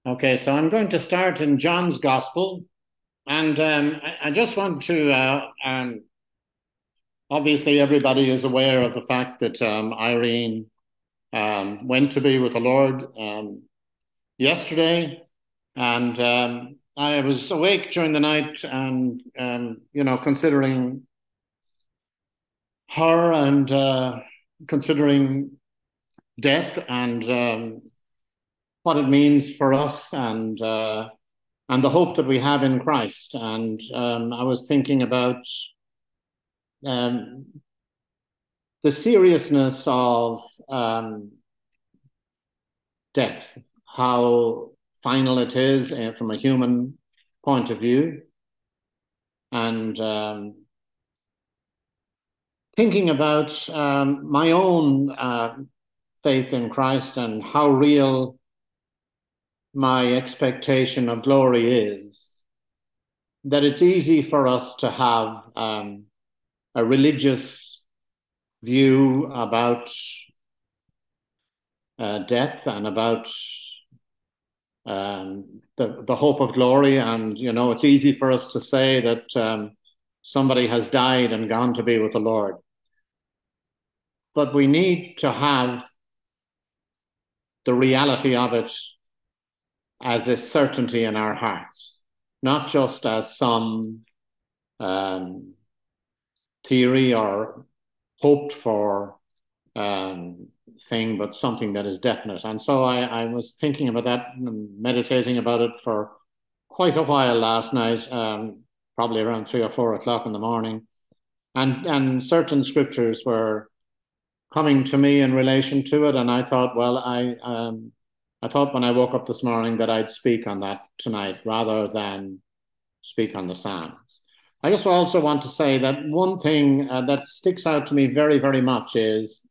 Okay, so I'm going to start in John's Gospel, and I just want to obviously everybody is aware of the fact that Irene went to be with the Lord yesterday, and I was awake during the night and considering her and considering death and what it means for us and the hope that we have in Christ. And I was thinking about um, the seriousness of death, how final it is from a human point of view, and thinking about my own faith in Christ and how real my expectation of glory is, that it's easy for us to have a religious view about death and about the hope of glory. And, it's easy for us to say that somebody has died and gone to be with the Lord. But we need to have the reality of it as a certainty in our hearts, not just as some um, theory or hoped for thing, but something that is definite. And so I was thinking about that and meditating about it for quite a while last night, probably around 3 or 4 o'clock in the morning. And certain scriptures were coming to me in relation to it. And I thought, well, I thought when I woke up this morning that I'd speak on that tonight rather than speak on the Psalms. I just also want to say that one thing that sticks out to me very, very much is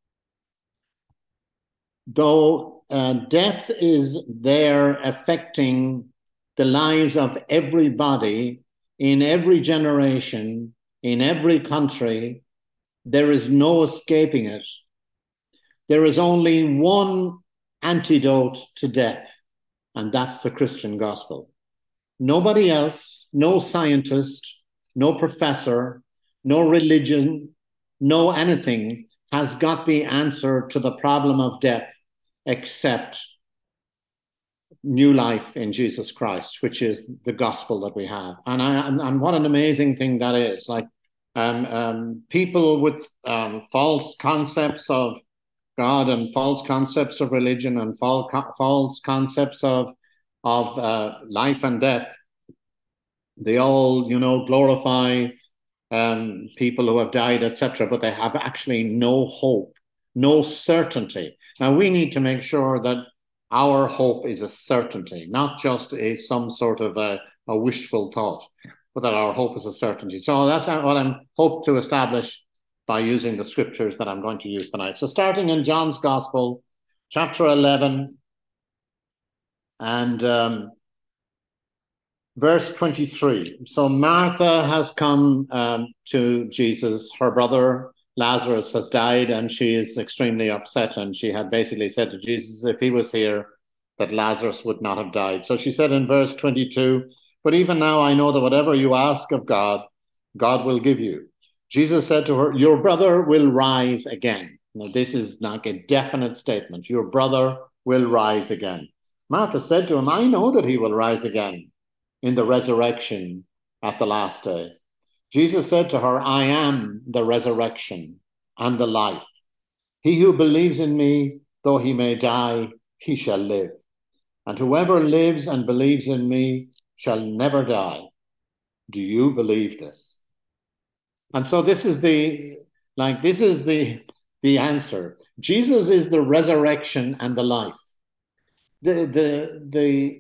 though death is there affecting the lives of everybody in every generation, in every country, there is no escaping it. There is only one antidote to death, and that's the Christian gospel. Nobody else, no scientist, no professor, no religion, no anything has got the answer to the problem of death except new life in Jesus Christ, which is the gospel that we have. And what an amazing thing that is. Like people with false concepts of God and false concepts of religion and false concepts of life and death, they all, glorify people who have died, etc., but they have actually no hope, no certainty. Now, we need to make sure that our hope is a certainty, not just some sort of a wishful thought, but that our hope is a certainty. So that's what I'm hope to establish by using the scriptures that I'm going to use tonight. So starting in John's Gospel, chapter 11, and verse 23. So Martha has come to Jesus. Her brother Lazarus has died, and she is extremely upset. And she had basically said to Jesus, if he was here, that Lazarus would not have died. So she said in verse 22, but even now I know that whatever you ask of God, God will give you. Jesus said to her, your brother will rise again. Now, this is like a definite statement. Your brother will rise again. Martha said to him, I know that he will rise again in the resurrection at the last day. Jesus said to her, I am the resurrection and the life. He who believes in me, though he may die, he shall live. And whoever lives and believes in me shall never die. Do you believe this? And so this is the answer. Jesus is the resurrection and the life. The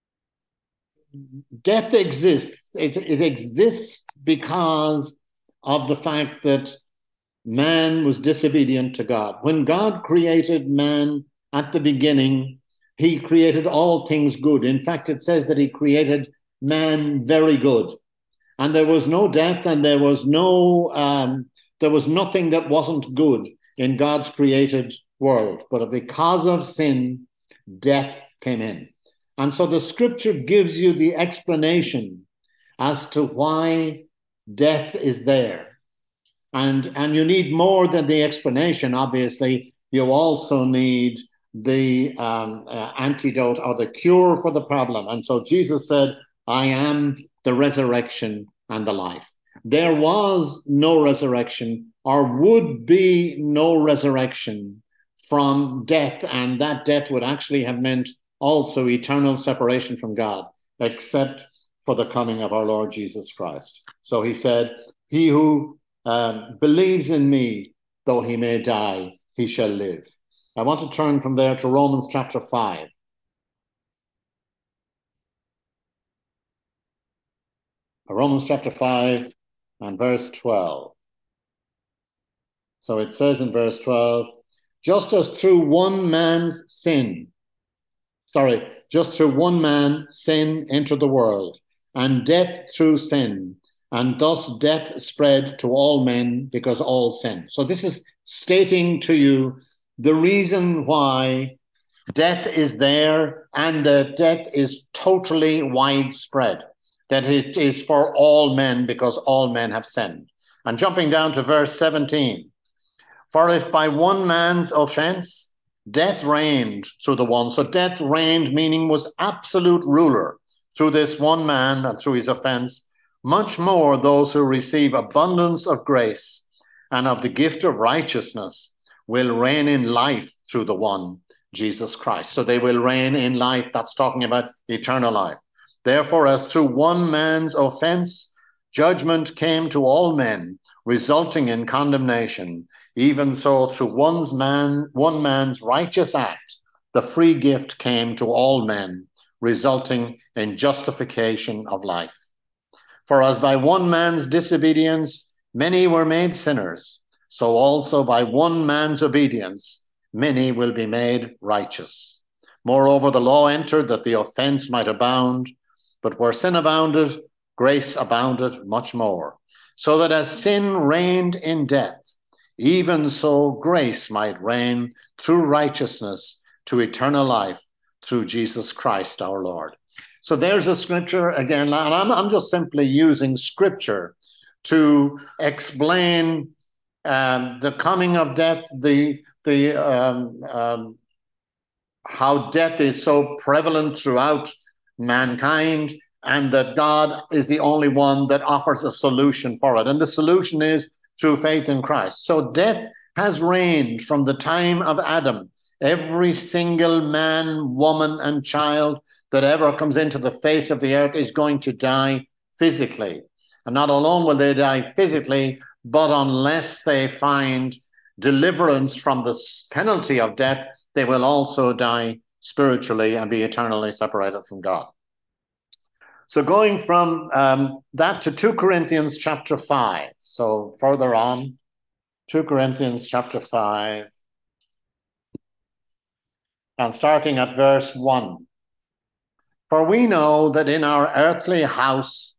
death exists. It exists because of the fact that man was disobedient to God. When God created man at the beginning, he created all things good. In fact, it says that he created man very good. And there was no death and there was nothing that wasn't good in God's created world. But because of sin, death came in. And so the scripture gives you the explanation as to why death is there. And you need more than the explanation, obviously. You also need the antidote or the cure for the problem. And so Jesus said, I am the resurrection and the life. There was no resurrection or would be no resurrection from death, and that death would actually have meant also eternal separation from God, except for the coming of our Lord Jesus Christ. So he said, he who believes in me, though he may die, he shall live. I want to turn from there to Romans chapter 5. Romans chapter 5 and verse 12. So it says in verse 12, just through one man sin entered the world, and death through sin, and thus death spread to all men because all sin. So this is stating to you the reason why death is there, and that death is totally widespread, that it is for all men because all men have sinned. And jumping down to verse 17, for if by one man's offense death reigned through the one, so death reigned meaning was absolute ruler through this one man and through his offense, much more those who receive abundance of grace and of the gift of righteousness will reign in life through the one, Jesus Christ. So they will reign in life. That's talking about eternal life. Therefore, as through one man's offense, judgment came to all men, resulting in condemnation, even so through one man's righteous act, the free gift came to all men, resulting in justification of life. For as by one man's disobedience many were made sinners, so also by one man's obedience many will be made righteous. Moreover, the law entered that the offense might abound, but where sin abounded, grace abounded much more, so that as sin reigned in death, even so grace might reign through righteousness to eternal life through Jesus Christ our Lord. So there's a scripture again, and I'm just simply using scripture to explain the coming of death, how death is so prevalent throughout mankind, and that God is the only one that offers a solution for it. And the solution is through faith in Christ. So death has reigned from the time of Adam. Every single man, woman, and child that ever comes into the face of the earth is going to die physically. And not alone will they die physically, but unless they find deliverance from the penalty of death, they will also die spiritually and be eternally separated from God. So going from that to 2 Corinthians chapter 5. So further on, 2 Corinthians chapter 5, and starting at verse 1. For we know that if our earthly house,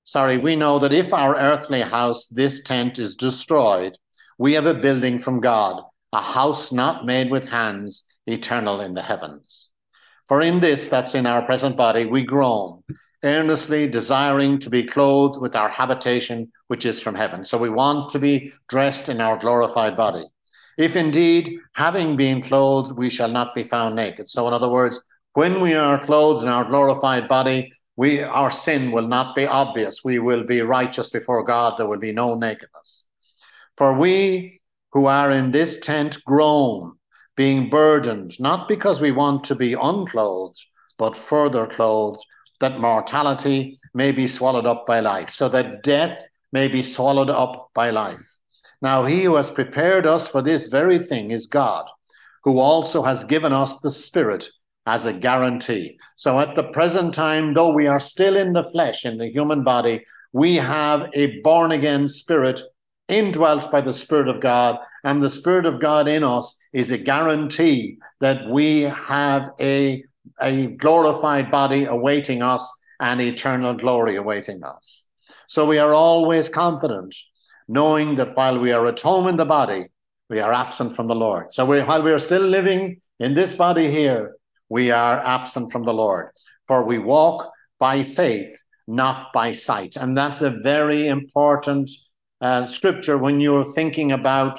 this tent, is destroyed, we have a building from God, a house not made with hands, eternal in the heavens. For in this, that's in our present body, we groan, earnestly desiring to be clothed with our habitation, which is from heaven. So we want to be dressed in our glorified body. If indeed, having been clothed, we shall not be found naked. So in other words, when we are clothed in our glorified body, our sin will not be obvious. We will be righteous before God. There will be no nakedness. For we who are in this tent groan, being burdened, not because we want to be unclothed, but further clothed, that mortality may be swallowed up by life, so that death may be swallowed up by life. Now he who has prepared us for this very thing is God, who also has given us the Spirit as a guarantee. So at the present time, though we are still in the flesh, in the human body, we have a born-again spirit indwelt by the Spirit of God, and the Spirit of God in us is a guarantee that we have a glorified body awaiting us and eternal glory awaiting us. So we are always confident, knowing that while we are at home in the body, we are absent from the Lord. So while we are still living in this body here, we are absent from the Lord. for we walk by faith, not by sight. And that's a very important scripture when you're thinking about,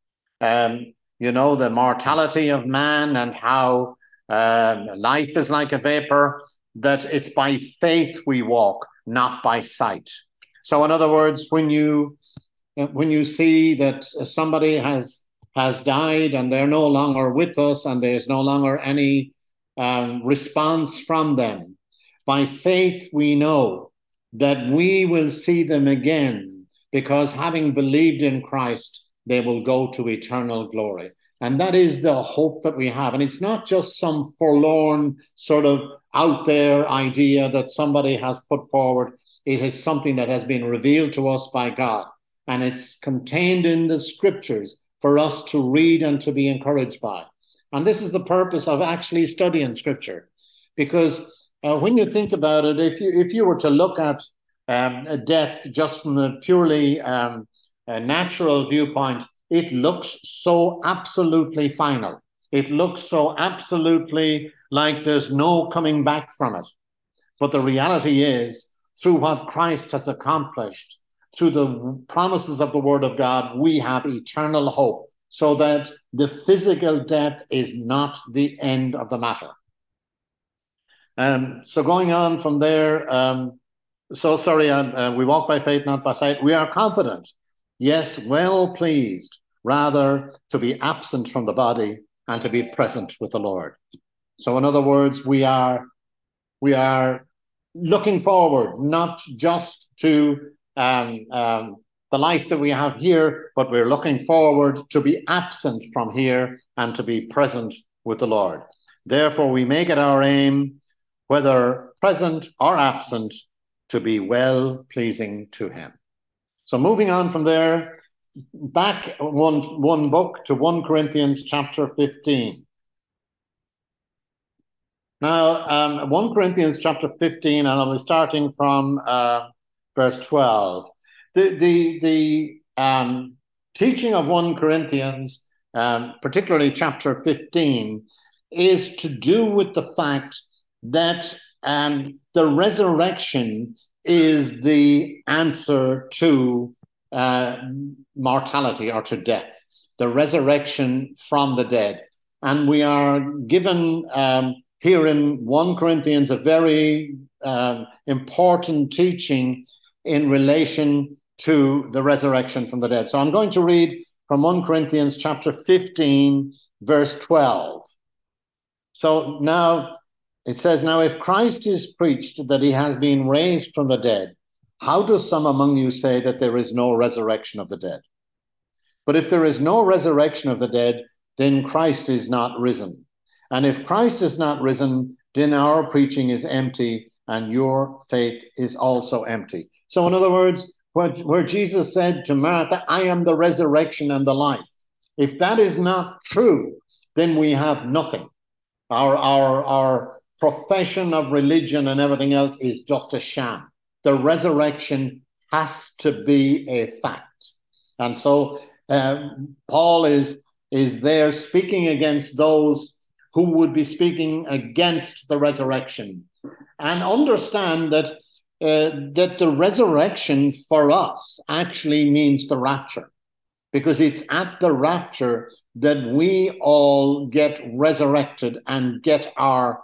the mortality of man and how life is like a vapor, that it's by faith we walk, not by sight. So in other words, when you see that somebody has died and they're no longer with us and there's no longer any response from them, by faith we know that we will see them again, because having believed in Christ, they will go to eternal glory. And that is the hope that we have. And it's not just some forlorn sort of out there idea that somebody has put forward. It is something that has been revealed to us by God. And it's contained in the scriptures for us to read and to be encouraged by. And this is the purpose of actually studying scripture. Because when you think about it, if you were to look at death just from a purely natural viewpoint, it looks so absolutely final. It looks so absolutely like there's no coming back from it. But the reality is, through what Christ has accomplished, through the promises of the Word of God, we have eternal hope, so that the physical death is not the end of the matter. So going on from there, we walk by faith, not by sight. We are confident, yes, well pleased, rather to be absent from the body and to be present with the Lord. So in other words, we are looking forward, not just to the life that we have here, but we're looking forward to be absent from here and to be present with the Lord. Therefore, we make it our aim, whether present or absent, to be well pleasing to him. So moving on from there, back one book to 1 Corinthians chapter 15. Now, 1 Corinthians chapter 15, and I'll be starting from verse 12. The teaching of 1 Corinthians, particularly chapter 15, is to do with the fact that the resurrection is the answer to mortality or to death, the resurrection from the dead. And we are given here in 1 Corinthians a very important teaching in relation to the resurrection from the dead. So I'm going to read from 1 Corinthians chapter 15, verse 12. So now it says, now if Christ is preached that he has been raised from the dead, how do some among you say that there is no resurrection of the dead? But if there is no resurrection of the dead, then Christ is not risen. And if Christ is not risen, then our preaching is empty and your faith is also empty. So in other words, where Jesus said to Martha, I am the resurrection and the life. If that is not true, then we have nothing. Our profession of religion and everything else is just a sham. The resurrection has to be a fact. And so Paul is there speaking against those who would be speaking against the resurrection. And understand that the resurrection for us actually means the rapture, because it's at the rapture that we all get resurrected and get our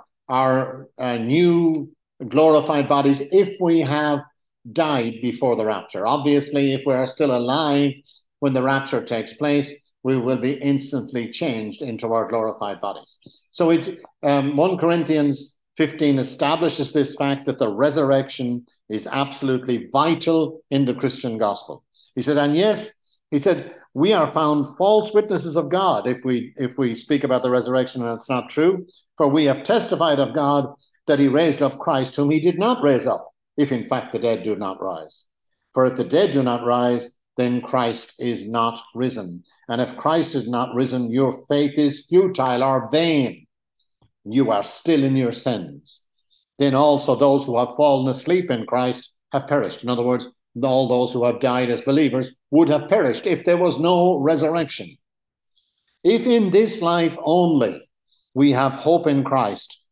new glorified bodies if we have died before the rapture. Obviously, if we are still alive when the rapture takes place, we will be instantly changed into our glorified bodies. So it's 1 Corinthians 15 establishes this fact that the resurrection is absolutely vital in the Christian gospel. He said, and yes, he said, we are found false witnesses of God if we speak about the resurrection and it's not true. For we have testified of God that he raised up Christ, whom he did not raise up, if in fact the dead do not rise. For if the dead do not rise, then Christ is not risen. And if Christ is not risen, your faith is futile or vain. You are still in your sins. Then also those who have fallen asleep in Christ have perished. In other words, all those who have died as believers would have perished if there was no resurrection. If in this life only we have hope in Christ,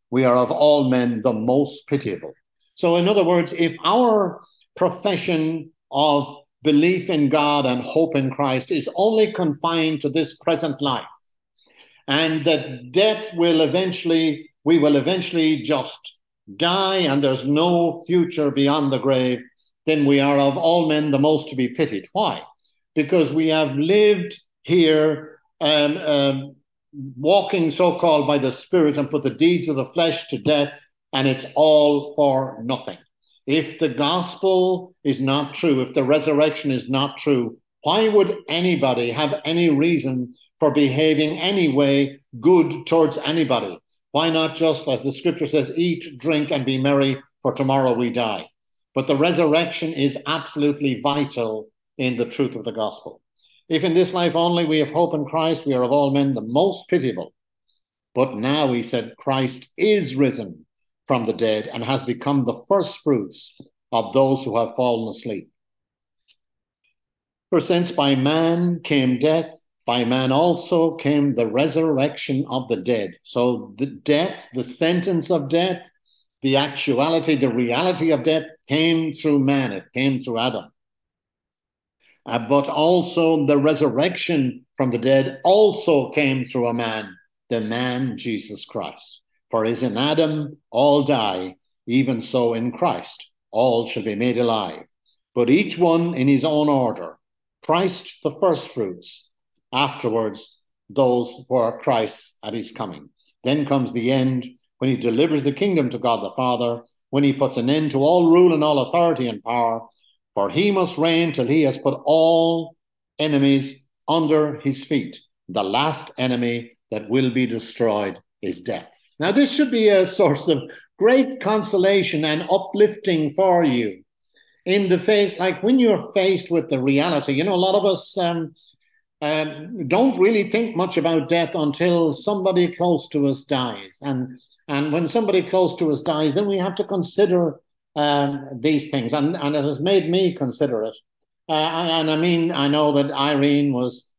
we are of all men the most pitiable. So in other words, if our profession of belief in God and hope in Christ is only confined to this present life, and that we will eventually just die and there's no future beyond the grave, then we are of all men the most to be pitied. Why? Because we have lived here walking so-called by the Spirit and put the deeds of the flesh to death, and it's all for nothing. If the gospel is not true, if the resurrection is not true, why would anybody have any reason for behaving any way good towards anybody? Why not just, as the scripture says, eat, drink, and be merry, for tomorrow we die? But the resurrection is absolutely vital in the truth of the gospel. If in this life only we have hope in Christ, we are of all men the most pitiable. But now, he said, Christ is risen from the dead and has become the first fruits of those who have fallen asleep. For since by man came death, by man also came the resurrection of the dead. So the death, the sentence of death, the actuality, the reality of death came through man. It came through Adam. But also the resurrection from the dead also came through a man, the man Jesus Christ. For as in Adam all die, even so in Christ all shall be made alive. But each one in his own order. Christ the firstfruits, afterwards those who are Christ's at his coming. Then comes the end, when he delivers the kingdom to God the Father, when he puts an end to all rule and all authority and power, for he must reign till he has put all enemies under his feet. The last enemy that will be destroyed is death. Now, this should be a source of great consolation and uplifting for you in the face, like when you're faced with the reality. You know, a lot of us don't really think much about death until somebody close to us dies. And when somebody close to us dies, then we have to consider these things. And it has made me consider it. And I mean, I know that Irene was,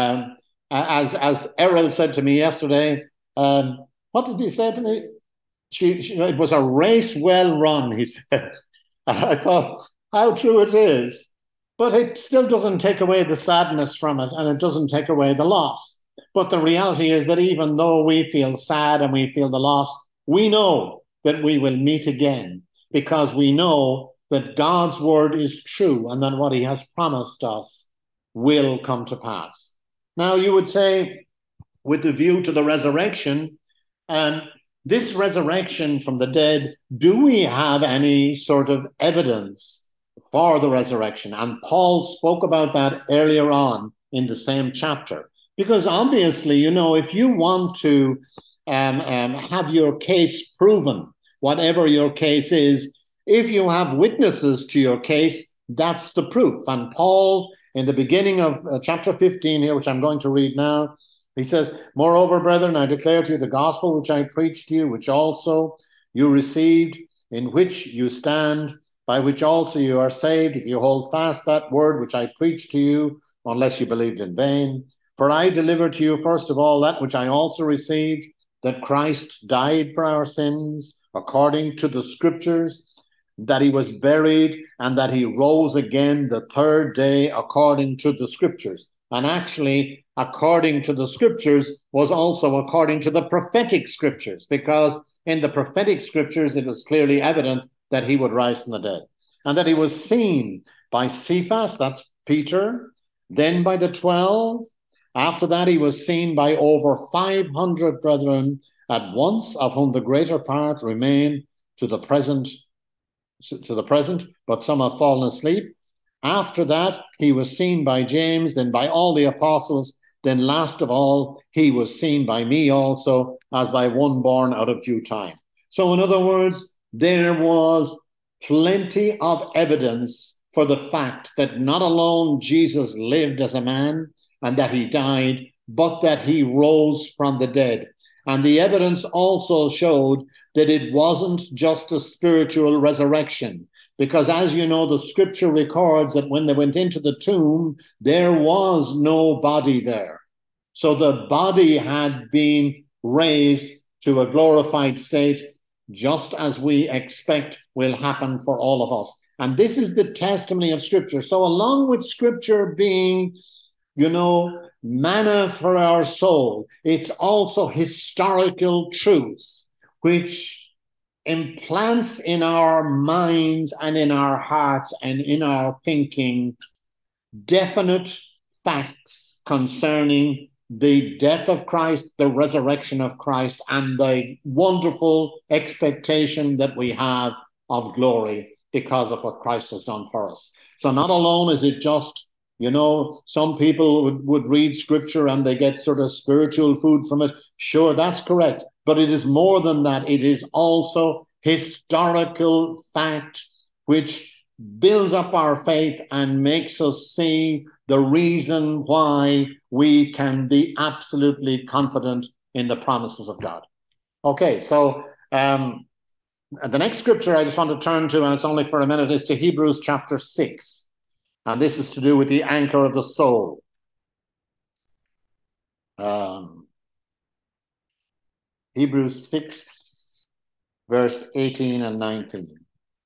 as Errol said to me yesterday, what did he say to me? It was a race well run, he said. I thought, how true it is. But it still doesn't take away the sadness from it, and it doesn't take away the loss. But the reality is that even though we feel sad and we feel the loss, we know that we will meet again, because we know that God's word is true and that what he has promised us will come to pass. Now, you would say, with the view to the resurrection, this resurrection from the dead, do we have any sort of evidence for the resurrection? And Paul spoke about that earlier on in the same chapter. Because obviously, you know, if you want to have your case proven, whatever your case is, if you have witnesses to your case, that's the proof. And Paul, in the beginning of chapter 15 here, which I'm going to read now, he says, moreover, brethren, I declare to you the gospel which I preached to you, which also you received, in which you stand, by which also you are saved, if you hold fast that word which I preached to you, unless you believed in vain. For I delivered to you first of all that which I also received, that Christ died for our sins, according to the scriptures, that he was buried, and that he rose again the third day, according to the scriptures. And actually, according to the scriptures was also according to the prophetic scriptures, because in the prophetic scriptures, it was clearly evident that he would rise from the dead, and that he was seen by Cephas, that's Peter, then by the 12. After that, he was seen by over 500 brethren at once, of whom the greater part remain to the present, but some have fallen asleep. After that, he was seen by James, then by all the apostles. Then last of all, he was seen by me also, as by one born out of due time. So in other words, there was plenty of evidence for the fact that not alone Jesus lived as a man and that he died, but that he rose from the dead. And the evidence also showed that it wasn't just a spiritual resurrection, because as you know, the scripture records that when they went into the tomb, there was no body there. So the body had been raised to a glorified state, just as we expect will happen for all of us. And this is the testimony of Scripture. So along with Scripture being, manna for our soul, it's also historical truth, which implants in our minds and in our hearts and in our thinking definite facts concerning the death of Christ, the resurrection of Christ, and the wonderful expectation that we have of glory because of what Christ has done for us. So not alone is it just, some people would read Scripture and they get sort of spiritual food from it. Sure, that's correct. But it is more than that. It is also historical fact which builds up our faith and makes us see the reason why we can be absolutely confident in the promises of God. Okay, so the next scripture I just want to turn to, and it's only for a minute, is to Hebrews chapter 6. And this is to do with the anchor of the soul. Hebrews 6, verse 18 and 19.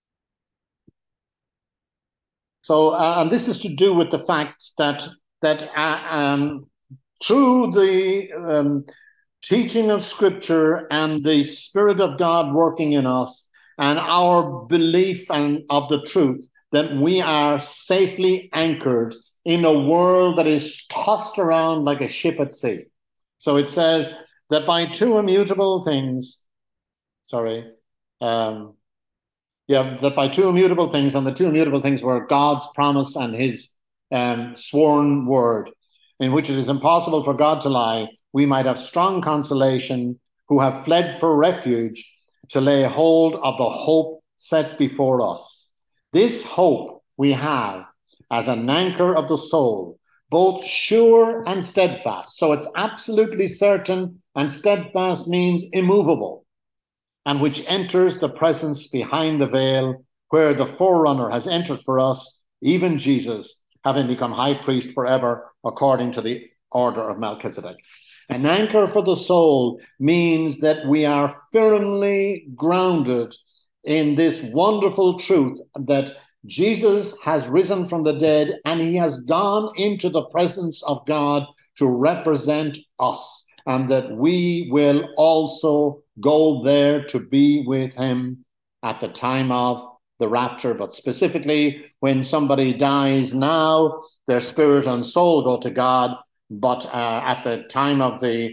So, and this is to do with the fact that through the teaching of Scripture and the Spirit of God working in us and our belief of the truth, that we are safely anchored in a world that is tossed around like a ship at sea. So it says that by two immutable things, that by two immutable things, and the two immutable things were God's promise and his sworn word, in which it is impossible for God to lie, we might have strong consolation who have fled for refuge to lay hold of the hope set before us. This hope we have as an anchor of the soul, both sure and steadfast. So it's absolutely certain, and steadfast means immovable, and which enters the presence behind the veil, where the forerunner has entered for us, even Jesus, having become high priest forever, according to the order of Melchizedek. An anchor for the soul means that we are firmly grounded in this wonderful truth that Jesus has risen from the dead and he has gone into the presence of God to represent us, and that we will also go there to be with him at the time of the rapture. But specifically, when somebody dies now, their spirit and soul go to God. But at the time of the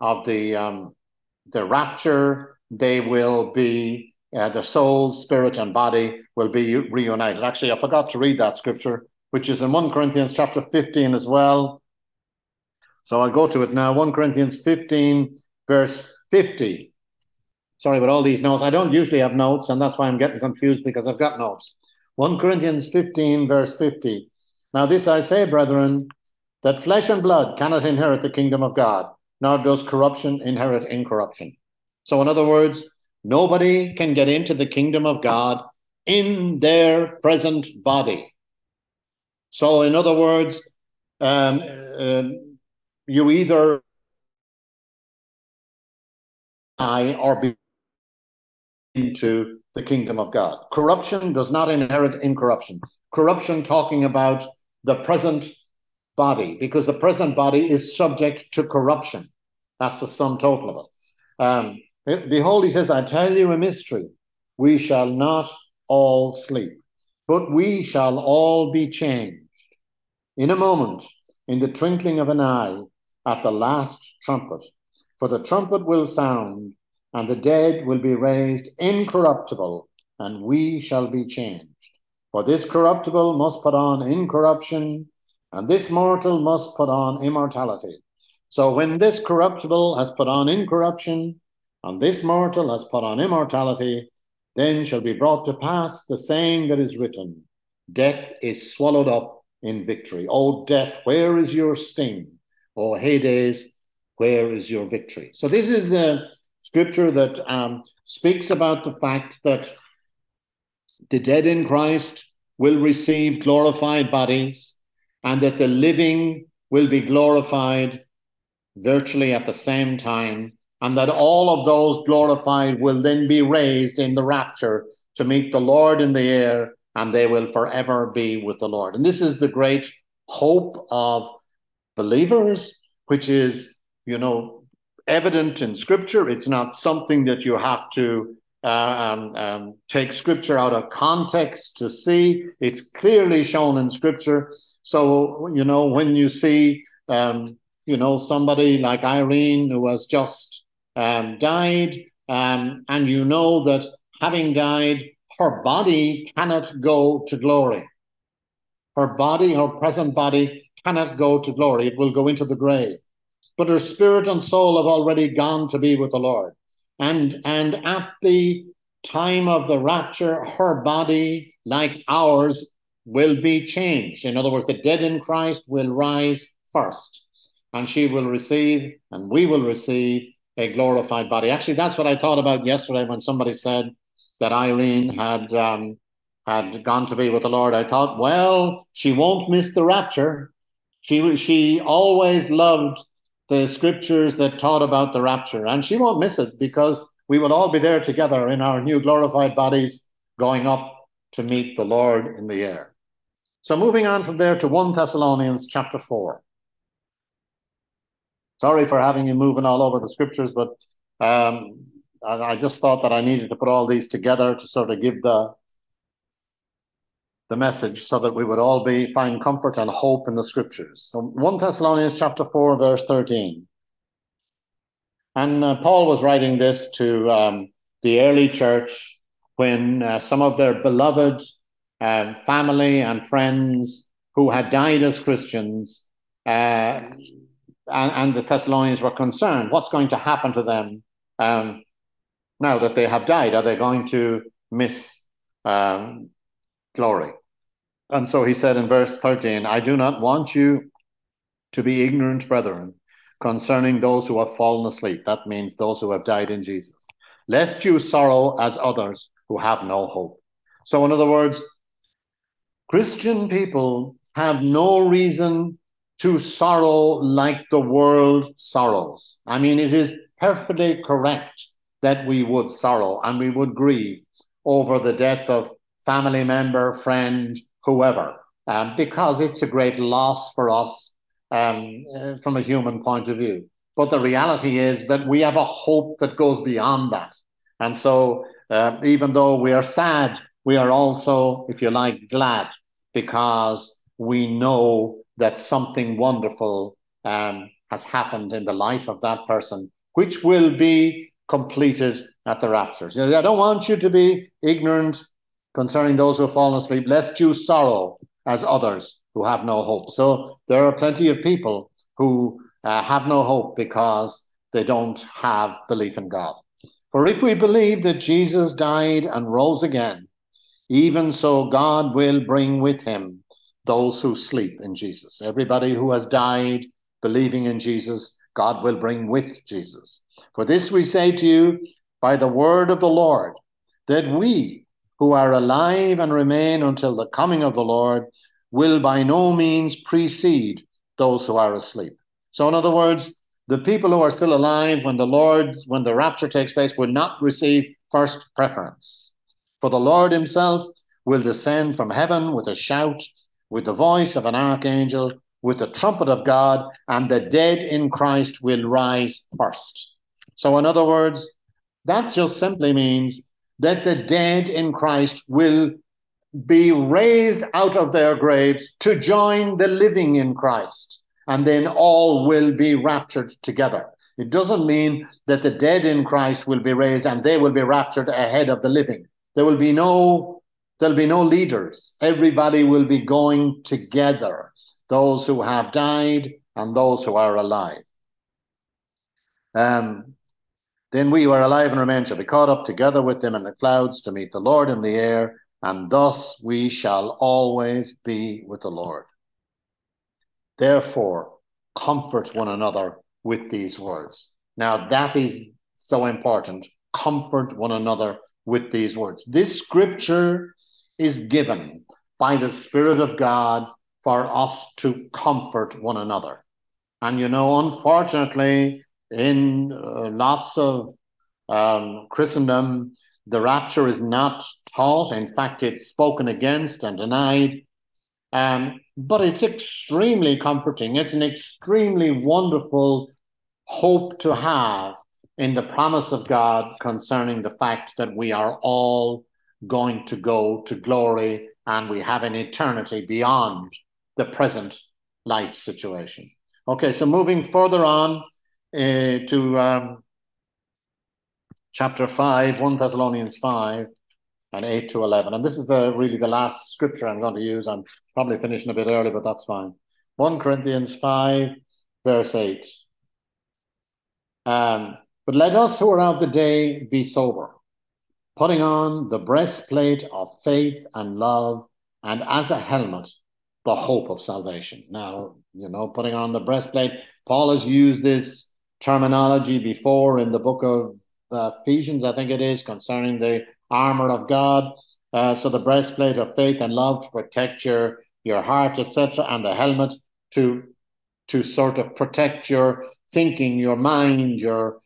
rapture, they will be the soul, spirit, and body will be reunited. Actually, I forgot to read that scripture, which is in 1 Corinthians chapter 15 as well. So I'll go to it now. 1 Corinthians 15, verse 50. Sorry about all these notes. I don't usually have notes, and that's why I'm getting confused, because I've got notes. 1 Corinthians 15, verse 50. Now this I say, brethren, that flesh and blood cannot inherit the kingdom of God, nor does corruption inherit incorruption. So in other words, nobody can get into the kingdom of God in their present body. So in other words, you either die or be into the kingdom of God. Corruption does not inherit incorruption. Corruption talking about the present body, because the present body is subject to corruption. That's the sum total of it. Behold, he says, I tell you a mystery. We shall not all sleep, but we shall all be changed in a moment, in the twinkling of an eye, at the last trumpet. For the trumpet will sound, and the dead will be raised incorruptible, and we shall be changed. For this corruptible must put on incorruption, and this mortal must put on immortality. So when this corruptible has put on incorruption, and this mortal has put on immortality, then shall be brought to pass the saying that is written, death is swallowed up in victory. O death, where is your sting? O Hades, where is your victory? So this is the scripture that speaks about the fact that the dead in Christ will receive glorified bodies, and that the living will be glorified virtually at the same time, and that all of those glorified will then be raised in the rapture to meet the Lord in the air, and they will forever be with the Lord. And this is the great hope of believers, which is, evident in Scripture. It's not something that you have to take Scripture out of context to see. It's clearly shown in Scripture. So, when you see, somebody like Irene who has just died, and you know that having died, her body cannot go to glory. Her body, her present body, cannot go to glory. It will go into the grave. But her spirit and soul have already gone to be with the Lord. And at the time of the rapture, her body, like ours, will be changed. In other words, the dead in Christ will rise first, and she will receive, and we will receive, a glorified body. Actually, that's what I thought about yesterday when somebody said that Irene had gone to be with the Lord. I thought, well, she won't miss the rapture. She always loved the scriptures that taught about the rapture, and she won't miss it because we will all be there together in our new glorified bodies going up to meet the Lord in the air. So moving on from there to 1 Thessalonians chapter 4. Sorry for having you moving all over the scriptures, but I just thought that I needed to put all these together to sort of give the message so that we would all find comfort and hope in the scriptures. So 1 Thessalonians chapter 4, verse 13. And Paul was writing this to the early church when some of their beloved family and friends who had died as Christians and the Thessalonians were concerned. What's going to happen to them now that they have died? Are they going to miss glory? And so he said in verse 13, I do not want you to be ignorant, brethren, concerning those who have fallen asleep. That means those who have died in Jesus. Lest you sorrow as others who have no hope. So in other words, Christian people have no reason to sorrow like the world sorrows. I mean, it is perfectly correct that we would sorrow and we would grieve over the death of family member, friend, whoever, because it's a great loss for us from a human point of view. But the reality is that we have a hope that goes beyond that. And so even though we are sad, we are also, if you like, glad, because we know that something wonderful has happened in the life of that person, which will be completed at the rapture. So I don't want you to be ignorant concerning those who have fallen asleep, lest you sorrow as others who have no hope. So there are plenty of people who have no hope because they don't have belief in God. For if we believe that Jesus died and rose again, even so God will bring with him those who sleep in Jesus. Everybody who has died believing in Jesus, God will bring with Jesus. For this we say to you by the word of the Lord, that we who are alive and remain until the coming of the Lord will by no means precede those who are asleep. So in other words, the people who are still alive when the rapture takes place, will not receive first preference. For the Lord himself will descend from heaven with a shout, with the voice of an archangel, with the trumpet of God, and the dead in Christ will rise first. So in other words, that just simply means that the dead in Christ will be raised out of their graves to join the living in Christ, and then all will be raptured together. It doesn't mean that the dead in Christ will be raised and they will be raptured ahead of the living. There'll be no leaders. Everybody will be going together, those who have died and those who are alive. Then we who are alive and remain shall be caught up together with them in the clouds to meet the Lord in the air, and thus we shall always be with the Lord. Therefore, comfort one another with these words. Now, that is so important. Comfort one another with these words. This scripture is given by the Spirit of God for us to comfort one another. And unfortunately, in lots of Christendom, the rapture is not taught. In fact, it's spoken against and denied. But it's extremely comforting. It's an extremely wonderful hope to have in the promise of God concerning the fact that we are all going to go to glory and we have an eternity beyond the present life situation. Okay, so moving further on to chapter 5, 1 Thessalonians 5 and 8 to 11. And this is really the last scripture I'm going to use. I'm probably finishing a bit early, but that's fine. 1 Corinthians 5, verse 8. But let us who are of the day be sober, putting on the breastplate of faith and love, and as a helmet, the hope of salvation. Now, putting on the breastplate, Paul has used this terminology before in the book of Ephesians, I think it is, concerning the armor of God. So the breastplate of faith and love to protect your heart, etc., and the helmet to sort of protect your thinking, your mind, your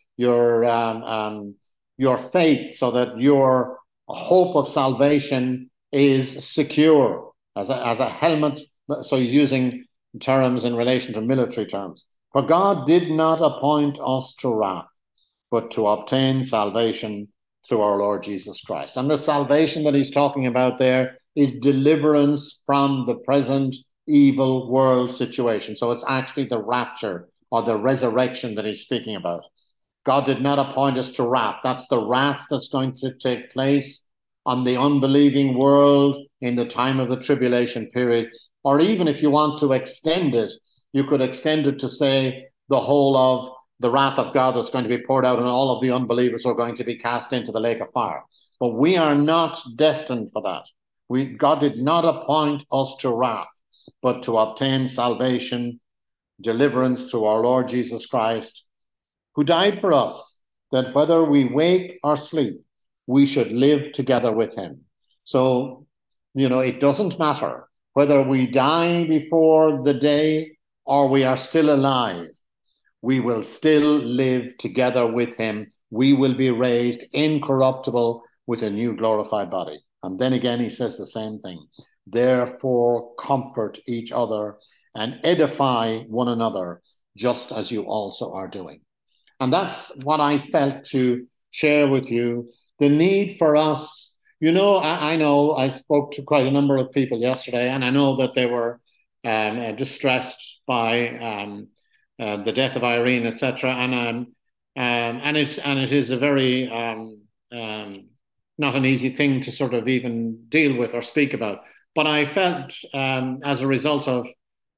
faith, so that your hope of salvation is secure as a helmet. So he's using terms in relation to military terms. For God did not appoint us to wrath, but to obtain salvation through our Lord Jesus Christ. And the salvation that he's talking about there is deliverance from the present evil world situation. So it's actually the rapture or the resurrection that he's speaking about. God did not appoint us to wrath. That's the wrath that's going to take place on the unbelieving world in the time of the tribulation period. Or even if you want to extend it, you could extend it to say the whole of the wrath of God that's going to be poured out, and all of the unbelievers are going to be cast into the lake of fire. But we are not destined for that. God did not appoint us to wrath, but to obtain salvation, deliverance through our Lord Jesus Christ, who died for us, that whether we wake or sleep, we should live together with him. So, it doesn't matter whether we die before the day or we are still alive. We will still live together with him. We will be raised incorruptible with a new glorified body. And then again, he says the same thing. Therefore, comfort each other and edify one another, just as you also are doing. And that's what I felt to share with you. The need for us, I know I spoke to quite a number of people yesterday, and I know that they were distressed by the death of Irene, etc. And it is a very not an easy thing to sort of even deal with or speak about. But I felt, as a result of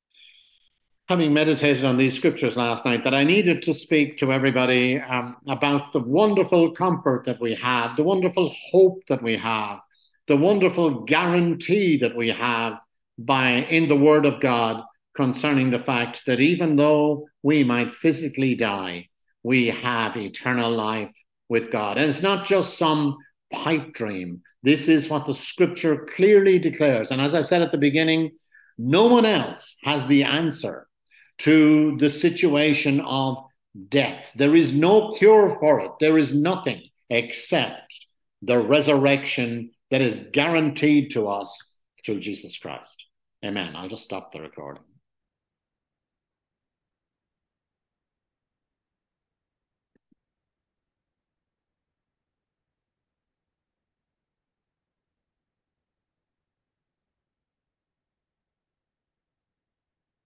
having meditated on these scriptures last night, that I needed to speak to everybody about the wonderful comfort that we have, the wonderful hope that we have, the wonderful guarantee that we have in the Word of God concerning the fact that even though we might physically die, we have eternal life with God. And it's not just some pipe dream. This is what the scripture clearly declares. And as I said at the beginning, no one else has the answer to the situation of death. There is no cure for it. There is nothing except the resurrection that is guaranteed to us through Jesus Christ. Amen. I'll just stop the recording.